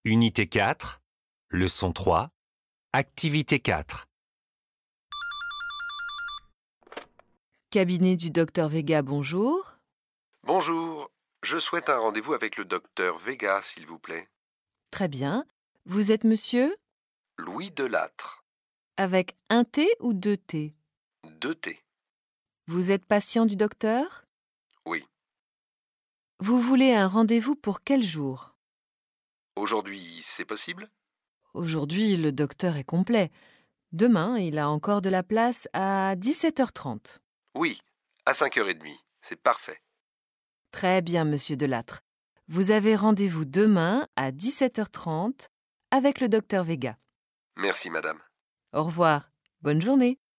Unité 4, leçon 3, activité 4. Cabinet du docteur Vega, bonjour. Bonjour, je souhaite un rendez-vous avec le docteur Vega, s'il vous plaît. Très bien. Vous êtes monsieur? Louis Delattre, Avec un T ou deux T? 2T. Vous êtes patient du docteur? Oui. Vous voulez un rendez-vous pour quel jour? Aujourd'hui, c'est possible? Aujourd'hui, le docteur est complet. Demain, il a encore de la place à 17h30. Oui, à 5h30. C'est parfait. Très bien, monsieur Delattre. Vous avez rendez-vous demain à 17h30 avec le docteur Vega. Merci, madame. Au revoir. Bonne journée.